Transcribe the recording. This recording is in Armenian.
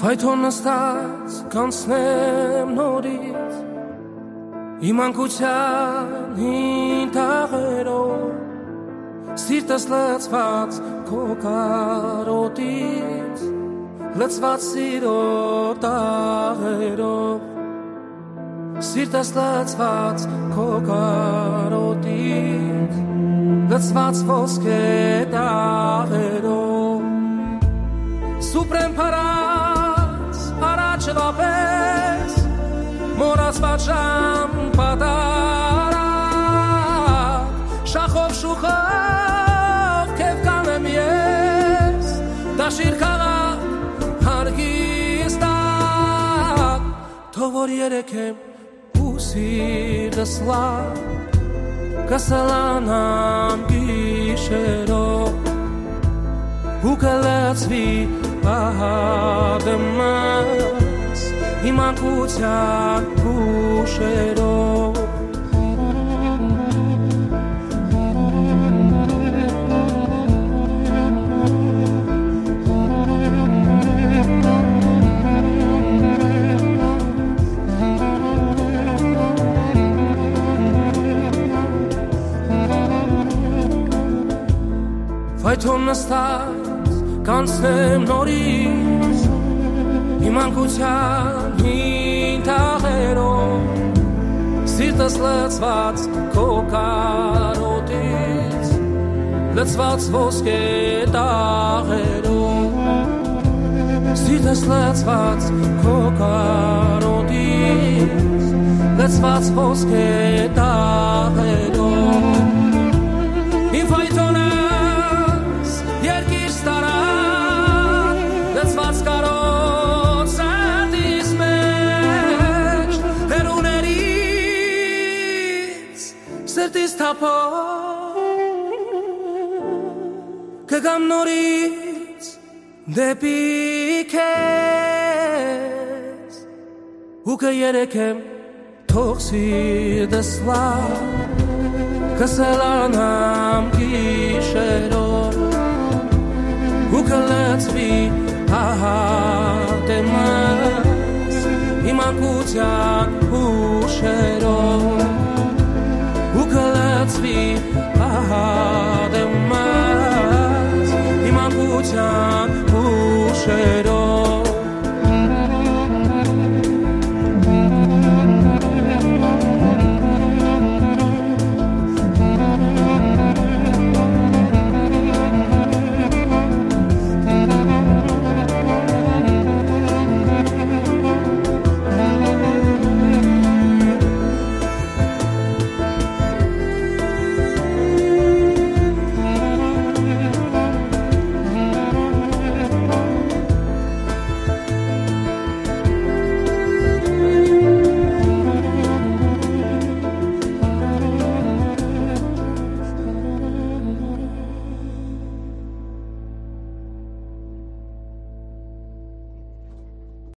Ֆայթոն նստած կանցնեմ նորից Իմ անկության հին տաղերով Սիրտս լծված քո կարոտից Լծված սիրո տաղերով Սիրտս լծված քո կարոտից Լծված ոսկե տաղերով Սուպրեմ պարած առաջվապես Մորացված ժամ պատարակ Շախով շուխով կև կանեմ ես Դաշիր քաղաք հարգիստակ Թող որ երեքեմ ու սիրտս լավ Կսլանամ գիշերով ու կլծվի ահադմս Իմ անկության հուշերով Ֆայթոն նստած կանցնեմ նորից Իմ անկության հին տաղերով Սիրտս լծված քո կարոտից Լծված ոսկե տաղերով Սիրտս լծված քո կարոտից Լծված ոսկե տաղերով Իմ ֆայթոնս երկիր ստարան Լծված կարոտ սատիս մեջ Հերուներից սրտիս թափով Կգամ նորից դեպի քեզ Ու կերեքեմ թող սիրտս լավ Կսլանամ գիշերով ու կլծվի ահադմս Իմ անկության հուշերով ու կլծվի ահադմս Իմ անկության հուշերով